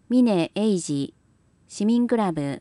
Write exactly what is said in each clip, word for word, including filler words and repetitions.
峰英二市民クラブ、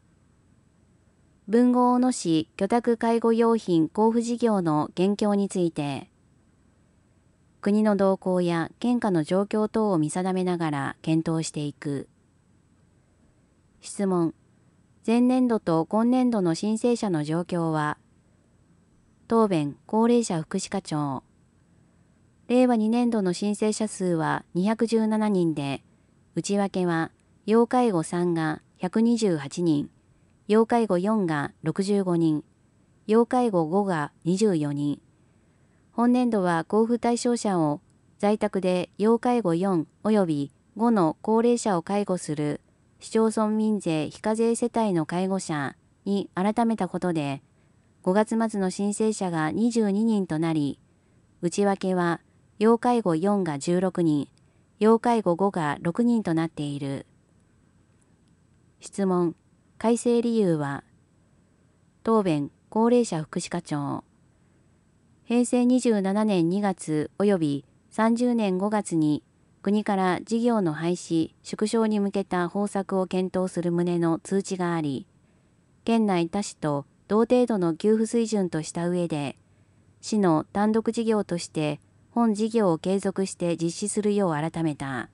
豊後大野市居宅介護用品交付事業の現況について、国の動向や県下の状況等を見定めながら検討していく。質問。前年度と今年度の申請者の状況は？答弁。高齢者福祉課長。れいわにねん度の申請者数はにひゃくじゅうななにんで、内訳は要介護さんがひゃくにじゅうはちにん、要介護よんがろくじゅうごにん、要介護ごがにじゅうよにん。本年度は交付対象者を在宅で要介護よんおよびごの高齢者を介護する市町村民税非課税世帯の介護者に改めたことで、ごがつ末の申請者がにじゅうににんとなり、内訳は要介護よんがじゅうろくにん、要介護ごがろくにんとなっている。質問。改正理由は？答弁。高齢者福祉課長。へいせいにじゅうななねんにがつ及びさんじゅうねんごがつに国から事業の廃止・縮小に向けた方策を検討する旨の通知があり、県内他市と同程度の給付水準とした上で、市の単独事業として本事業を継続して実施するよう改めた。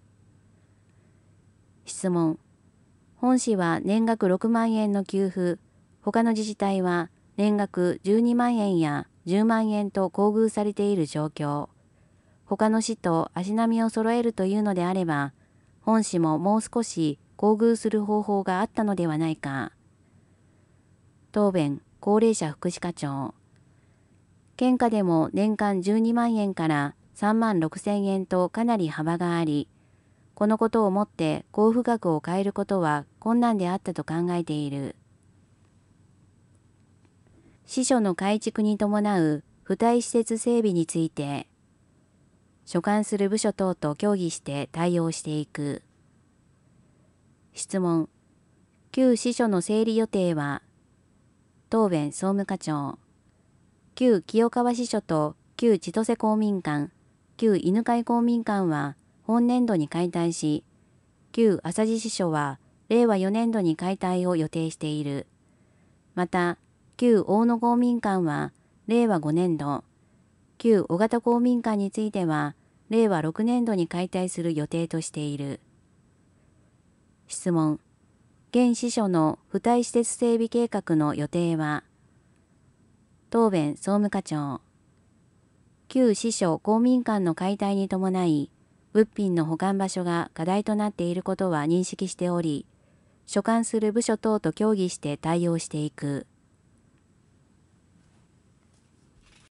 質問。本市は年額ろくまんえんの給付、他の自治体は年額じゅうにまんえんやじゅうまんえんと厚遇されている状況。他の市と足並みを揃えるというのであれば、本市ももう少し厚遇する方法があったのではないか。答弁。高齢者福祉課長。県下でも年間じゅうにまんえんからさんまんろくせんえんとかなり幅があり、このことをもって交付額を変えることは困難であったと考えている。支所の改築に伴う付帯施設整備について、所管する部署等と協議して対応していく。質問。旧支所の整理予定は？答弁。総務課長。旧清川支所と旧千歳公民館、旧犬飼公民館は本年度に解体し、旧朝地支所はれいわよねん度に解体を予定している。また、旧大野公民館はれいわごねん度、旧小型公民館についてはれいわろくねん度に解体する予定としている。質問。現支所の付帯施設整備計画の予定は？答弁。総務課長。旧支所公民館の解体に伴い、物品の保管場所が課題となっていることは認識しており、所管する部署等と協議して対応していく。